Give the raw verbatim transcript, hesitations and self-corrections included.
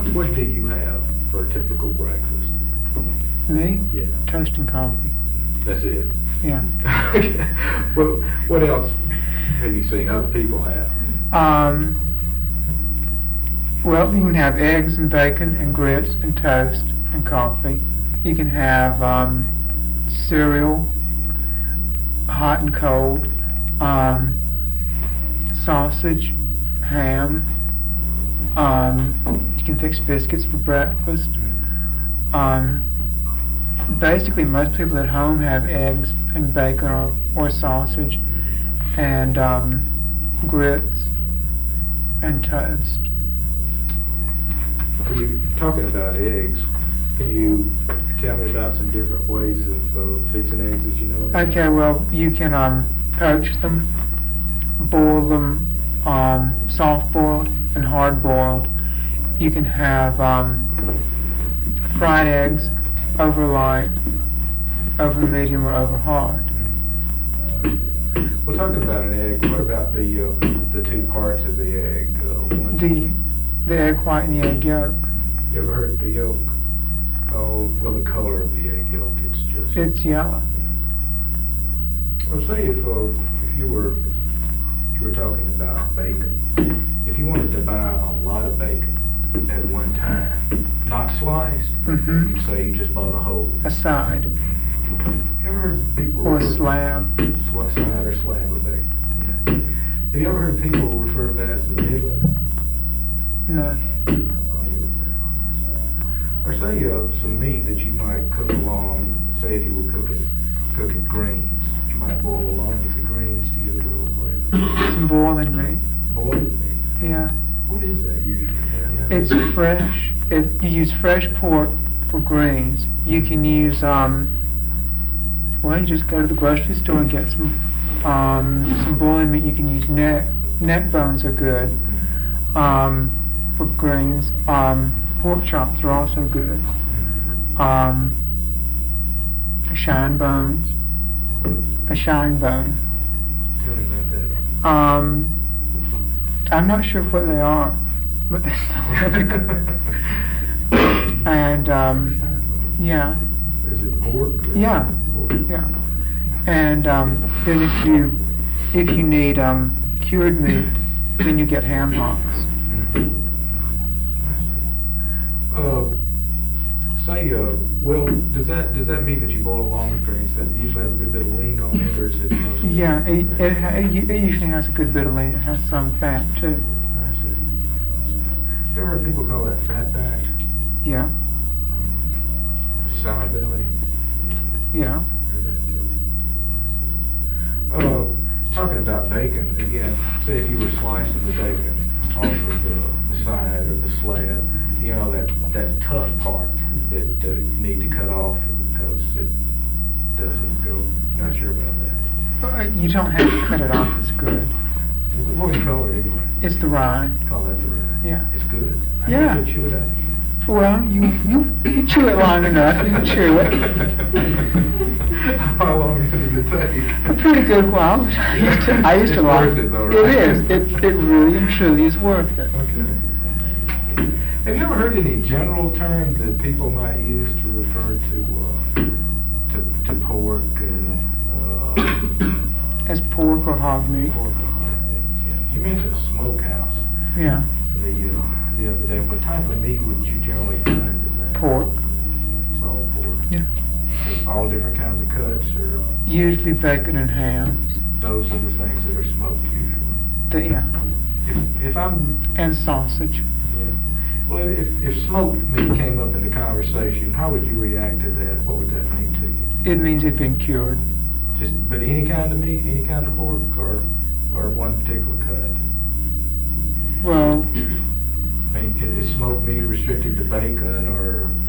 what what do you have for a typical breakfast? Me? Yeah. Toast and coffee. That's it. Yeah. Well, what else have you seen other people have? Um, well, you can have eggs and bacon and grits and toast and coffee. You can have um, cereal, hot and cold, um, sausage, ham. Um, you can fix biscuits for breakfast. Um, basically, most people at home have eggs and bacon or, or sausage and um, grits and toast. When you're talking about eggs, can you tell me about some different ways of uh, fixing eggs that you know about? Okay, well, you can um, poach them, boil them, um, soft-boiled and hard-boiled. You can have um, fried eggs over light, over medium, or over hard. Well, talking about an egg, what about the uh, the two parts of the egg? Uh, one The the egg white and the egg yolk. You ever heard the yolk? Oh, well, the color of the egg yolk, it's just... It's yellow. Well, say if uh, if you were you were talking about bacon, if you wanted to buy a lot of bacon at one time, not sliced, Mm-hmm. you say you just bought a whole. A side Have you ever heard people or a refer- slab. Sli- side or slab of bacon? Yeah. Have you ever heard people refer to that as a middling? No. Or say uh, some meat that you might cook along. Say if you were cooking cooking greens, you might boil along with the greens to give it a little flavor. Some boiling meat. Boiled meat. Yeah. What is that usually? It's fresh. It, you use fresh pork for greens. You can use, um, well, you just go to the grocery store and get some um, some boiling meat. You can use neck. Neck bones are good um, for greens. Um, pork chops are also good. Um, shine bones. A shine bone. Tell me about that. Um, I'm not sure what they are, but they sound really good. And um, yeah, Is it pork? or- Yeah. Pork. yeah. And um, then if you if you need um, cured meat, then you get ham hocks. Uh, say, uh, well, does that does that mean that you boil along with greens that usually have a good bit of lean on it, or is it mostly? Yeah, it it, ha- it u- it usually has a good bit of lean. It has some fat too. I see. I see. Ever heard people call that fat back? Yeah, Sour belly? yeah. Heard that too. Uh, talking about bacon, again, say if you were slicing the bacon off of the, the side or the slab, you know, that, that tough part that uh, you need to cut off because it doesn't go, not sure about that. Uh, You don't have to cut it off. It's good. What do you call it anyway? It's the rind. Call that the rind? Yeah. It's good? I Yeah. need to chew it out. Well, you you, you chew it long enough. You can chew it. How long does it take? A pretty good while. I used to, I used It's to like worth it though, It right? is. It, it really and truly is worth it. Okay. Have you ever heard any general terms that people might use to refer to uh, to, to pork and uh, As pork or hog meat. pork? or hog meat? Yeah. You mentioned a smokehouse Yeah. the uh, the other day. What type of meat would you generally find in that? Pork. It's all pork. Yeah. All different kinds of cuts, or Usually bacon and hams. those are the things that are smoked usually. The, yeah. If, if I'm And sausage. Yeah. Well, if, if smoked meat came up in the conversation, how would you react to that? What would that mean to you? It means it's been cured. Just, but any kind of meat, any kind of pork, or, or one particular cut? Well, I mean, can- is smoked meat restricted to bacon, or